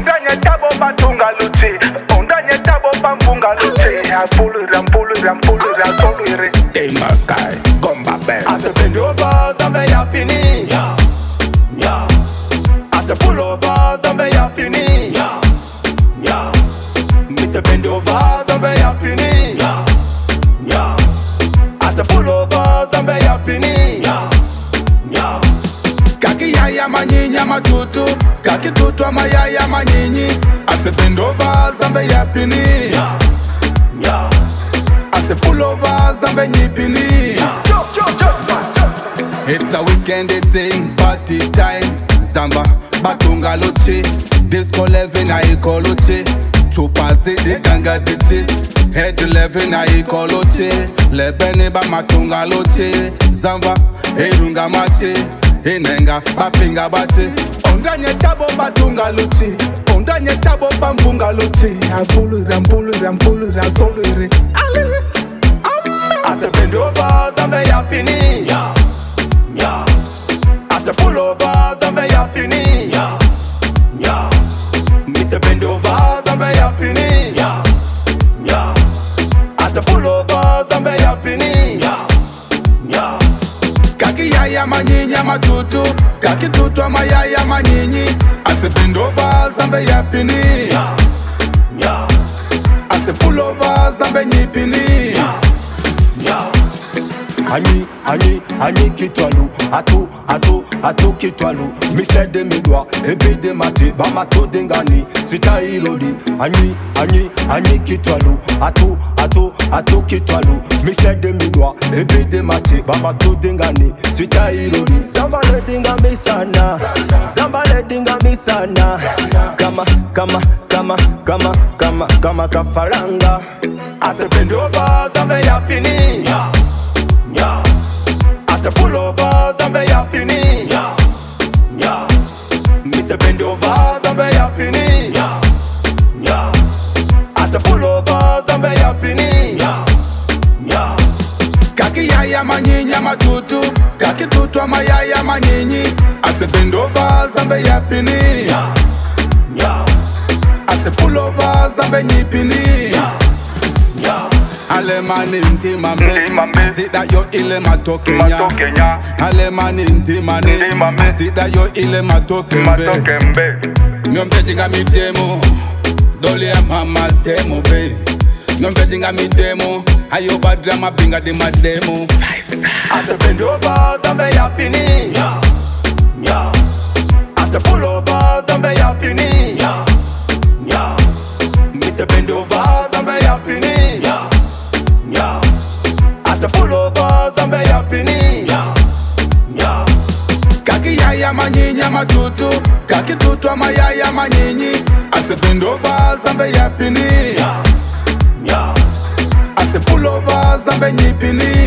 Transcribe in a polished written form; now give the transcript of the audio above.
Undanye tabo batunga luti, undanye tabo bamfunga luti. Mpulira solwiri. Timber Sky, Gomba Best. I say bend over, Zambe yapini. Yeah, yeah. I say pull over, Zambe yapini. Yeah, yeah. Me say bend over, Zambe yapini. Yeah, yeah. I say pull over, Zambe yapini. Yeah, yeah. Kaki yaya manyinya matutu, kaki tutu amayaya manyinyi. I say bend over, Zambe yapini. Yeah, yeah. I say pull over, Zambe nyipini. It's a weekend thing, party time. Zamba, batunga loche. Disco 11, I call loche. Chupa zidi ganga dichi. Head 11, I call loche. Lebene ba matunga loche. Zamba, erunga mache. Inenga, bapinga bache. Ondanye tabo batunga loche. Ondanye tabo bamfunga loche. Mpulira solwiri. I say bend over, Zambe yapini. Yeah, yeah. I say pull over, Zambe yapini. Yeah, yeah. Me say bend over, Zambe yapini. Yeah, yeah. I say pull over, Zambe yapini. Yeah, yeah. Kaki yaya manyinya matutu, kaki tutu amayaya manyinyi. I say bend over, Zambe yapini. Yeah, yeah. I say pull over, Zambe nyipini. Yeah, yeah. Ani kitwalu, atu kitwalu. Mi se de mi doa, ebe de mati, ba mato dengani, sita ilodi. Ani kitwalu, atu kitwalu. Mi se de mi doa, ebe de mati, ba mato dengani, sita ilodi. Zambale dinga mi sana, zambale dinga mi sana. Kama kafaranga. I say bend over, Zambe yapini. Yeah, yeah. I say pull over, Zambe yapini. Yeah, yeah. Me say bend over, Zambe yapini. Yeah, yeah. I say pull over, Zambe yapini. Yeah, yeah. Kaki yaya manyinya matutu, kaki tutu amayaya manyinyi. I say bend over, Zambe yapini. Yeah, yeah. I say pull over, Zambe nyipini. Yeah, yeah. Ale mani nti mambe, sida yo ile matokenya. Matokenya. Ale mani nti mani, sida yo ile matokembe. Nyombe dinga mi demo, dole ya mama demo be. Nyombe dinga mi demo, ayo badrama binga de ma demo. 5 star. I say bend over, Zambe yapini. Yeah, yeah. I say pull over, Zambe yapini. Yeah, yeah. Me say bend over, Zambe yapini. Yeah, yeah. I say pull over, Zambe yapini. Yeah, yeah. Kaki yaya manyinya matutu, kaki tutu amayaya manyinyi. I say bend over, Zambe yapini. Yeah, yeah. I say pull over, Zambe nyipini.